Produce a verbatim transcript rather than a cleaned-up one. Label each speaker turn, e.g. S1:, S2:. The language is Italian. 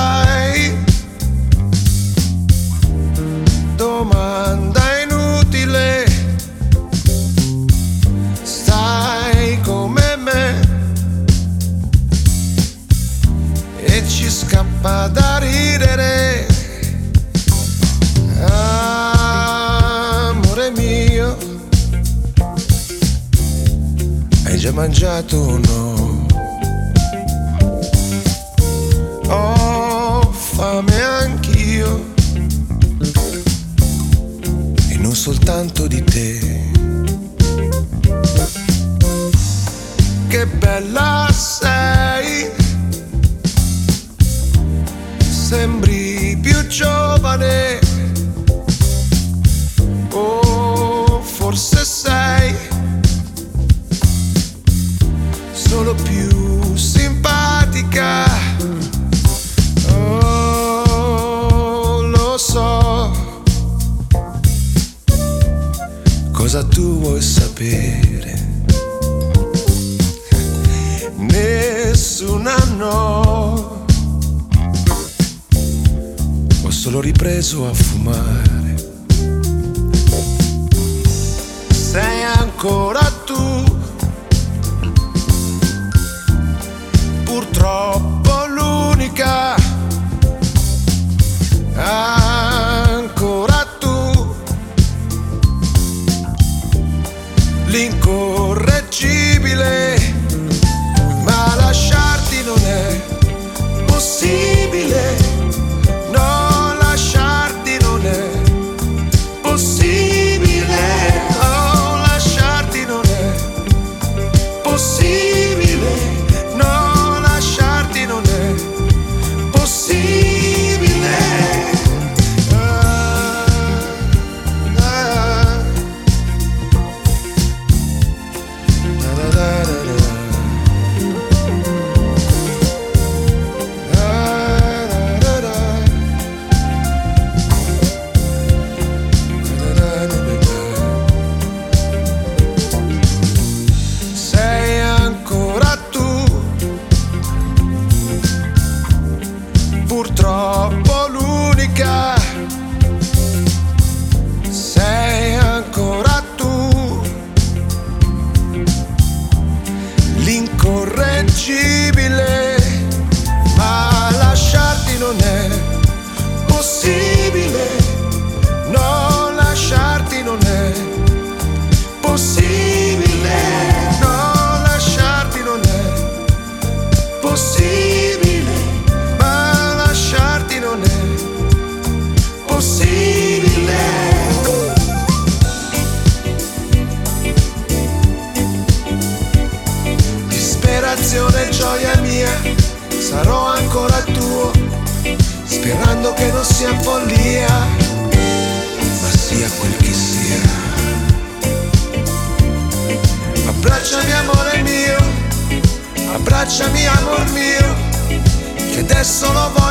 S1: sai, domanda inutile, stai come me e ci scappa da ridere. Amore mio, hai già mangiato o no? Ho fame anch'io e non soltanto di te. Che bella sei, sembri più giovane, o forse sei solo più simpatica. Oh, lo so, cosa tu vuoi sapere? Nessuna no, ho solo ripreso a fumare. Sei ancora tu, purtroppo l'unica, ancora tu, l'incorreggibile, ma lasciarti non è possibile, no, lasciarti non è possibile, oh, lasciarti non è possibile, no, lasciarti non è possibile. Ah, ah. Da, da, da, da, da. Sei ancora tu, purtroppo l'unica, sei ancora tu, l'incorreggibile, ma lasciarti non è possibile, no, lasciarti non è possibile, no, lasciarti non è possibile, ma lasciarti non è possibile. Disperazione, gioia mia, sarò ancora tuo, sperando che non sia follia, ma sia quel che sia. Abbracciami amore mio, abbracciami amor mio, che adesso lo voglio